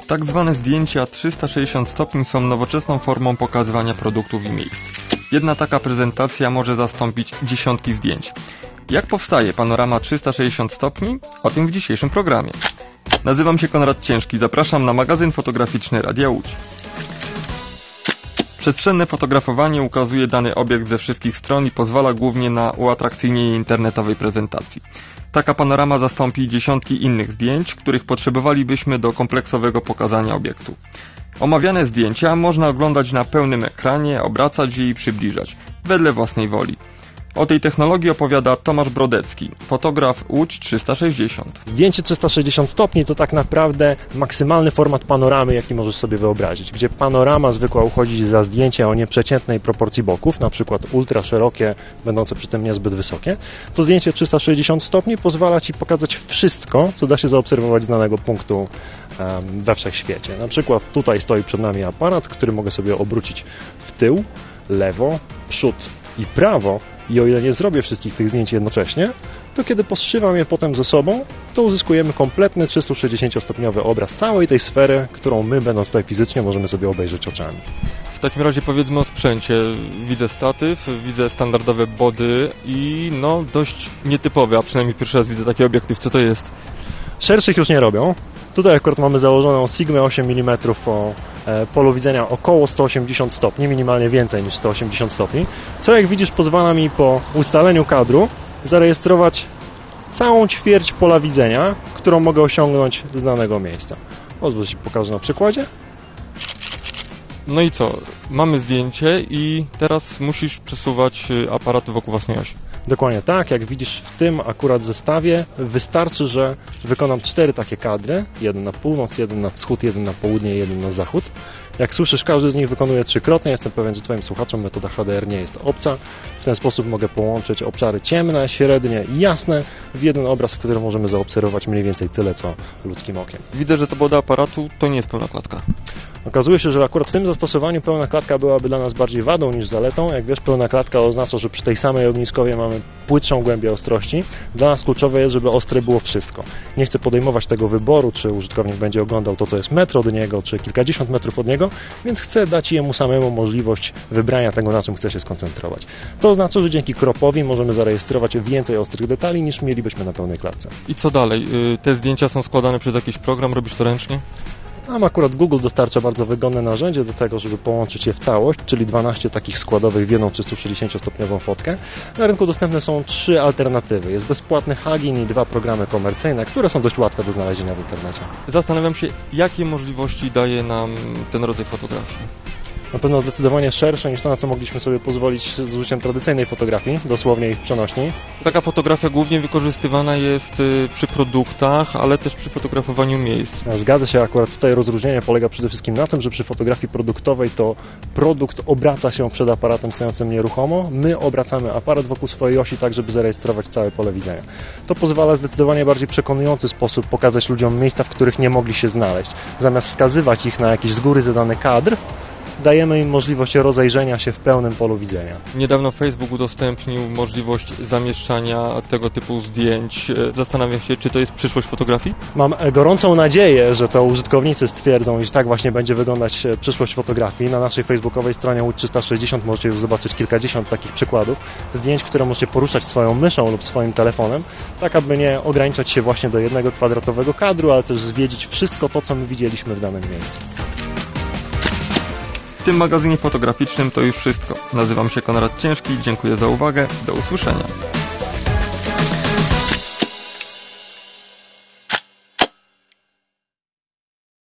Tak zwane zdjęcia 360 stopni są nowoczesną formą pokazywania produktów i miejsc. Jedna taka prezentacja może zastąpić dziesiątki zdjęć. Jak powstaje panorama 360 stopni? O tym w dzisiejszym programie. Nazywam się Konrad Ciężki, zapraszam na magazyn fotograficzny Radia Łódź. Przestrzenne fotografowanie ukazuje dany obiekt ze wszystkich stron i pozwala głównie na uatrakcyjnienie internetowej prezentacji. Taka panorama zastąpi dziesiątki innych zdjęć, których potrzebowalibyśmy do kompleksowego pokazania obiektu. Omawiane zdjęcia można oglądać na pełnym ekranie, obracać je i przybliżać, wedle własnej woli. O tej technologii opowiada Tomasz Brodecki, fotograf Łódź 360. Zdjęcie 360 stopni to tak naprawdę maksymalny format panoramy, jaki możesz sobie wyobrazić, gdzie panorama zwykła uchodzi za zdjęcie o nieprzeciętnej proporcji boków, na przykład ultra szerokie, będące przy tym niezbyt wysokie. To zdjęcie 360 stopni pozwala Ci pokazać wszystko, co da się zaobserwować z danego punktu we wszechświecie. Na przykład tutaj stoi przed nami aparat, który mogę sobie obrócić w tył, lewo, przód i prawo. I o ile nie zrobię wszystkich tych zdjęć jednocześnie, to kiedy poszywam je potem ze sobą, to uzyskujemy kompletny 360-stopniowy obraz całej tej sfery, którą my, będąc tutaj fizycznie, możemy sobie obejrzeć oczami. W takim razie powiedzmy o sprzęcie. Widzę statyw, widzę standardowe body i dość nietypowe, a przynajmniej pierwszy raz widzę taki obiektyw. Co to jest? Szerszych już nie robią. Tutaj akurat mamy założoną Sigmę 8 mm o polu widzenia około 180 stopni, minimalnie więcej niż 180 stopni, co jak widzisz pozwala mi po ustaleniu kadru zarejestrować całą ćwierć pola widzenia, którą mogę osiągnąć z danego miejsca. Pozwól, Ci pokażę na przykładzie. No i co? Mamy zdjęcie i teraz musisz przesuwać aparaty wokół własnej osi. Dokładnie tak, jak widzisz w tym akurat zestawie wystarczy, że wykonam 4 takie kadry, jeden na północ, jeden na wschód, jeden na południe i jeden na zachód. Jak słyszysz, każdy z nich wykonuję trzykrotnie, jestem pewien, że Twoim słuchaczom metoda HDR nie jest obca. W ten sposób mogę połączyć obszary ciemne, średnie i jasne w jeden obraz, w którym możemy zaobserwować mniej więcej tyle, co ludzkim okiem. Widzę, że to boda aparatu to nie jest pełna klatka. Okazuje się, że akurat w tym zastosowaniu pełna klatka byłaby dla nas bardziej wadą niż zaletą. Jak wiesz, pełna klatka oznacza, że przy tej samej ogniskowie mamy płytszą głębię ostrości. Dla nas kluczowe jest, żeby ostre było wszystko. Nie chcę podejmować tego wyboru, czy użytkownik będzie oglądał to, co jest metr od niego, czy kilkadziesiąt metrów od niego, więc chcę dać jemu samemu możliwość wybrania tego, na czym chce się skoncentrować. To oznacza, że dzięki kropowi możemy zarejestrować więcej ostrych detali, niż mielibyśmy na pełnej klatce. I co dalej? Te zdjęcia są składane przez jakiś program? Robisz to ręcznie? Nam akurat Google dostarcza bardzo wygodne narzędzie do tego, żeby połączyć je w całość, czyli 12 takich składowych w jedną 360-stopniową fotkę. Na rynku dostępne są 3 alternatywy. Jest bezpłatny Hugin i 2 programy komercyjne, które są dość łatwe do znalezienia w internecie. Zastanawiam się, jakie możliwości daje nam ten rodzaj fotografii. Na pewno zdecydowanie szersze niż to, na co mogliśmy sobie pozwolić z użyciem tradycyjnej fotografii, dosłownie i w przenośni. Taka fotografia głównie wykorzystywana jest przy produktach, ale też przy fotografowaniu miejsc. Zgadza się, akurat tutaj rozróżnienie polega przede wszystkim na tym, że przy fotografii produktowej to produkt obraca się przed aparatem stojącym nieruchomo, my obracamy aparat wokół swojej osi tak, żeby zarejestrować całe pole widzenia. To pozwala zdecydowanie bardziej przekonujący sposób pokazać ludziom miejsca, w których nie mogli się znaleźć. Zamiast wskazywać ich na jakiś z góry zadany kadr, dajemy im możliwość rozejrzenia się w pełnym polu widzenia. Niedawno Facebook udostępnił możliwość zamieszczania tego typu zdjęć. Zastanawiam się, czy to jest przyszłość fotografii? Mam gorącą nadzieję, że to użytkownicy stwierdzą, iż tak właśnie będzie wyglądać przyszłość fotografii. Na naszej facebookowej stronie Łódź 360 możecie już zobaczyć kilkadziesiąt takich przykładów zdjęć, które możecie poruszać swoją myszą lub swoim telefonem, tak aby nie ograniczać się właśnie do jednego kwadratowego kadru, ale też zwiedzić wszystko to, co my widzieliśmy w danym miejscu. W tym magazynie fotograficznym to już wszystko. Nazywam się Konrad Ciężki, dziękuję za uwagę, do usłyszenia.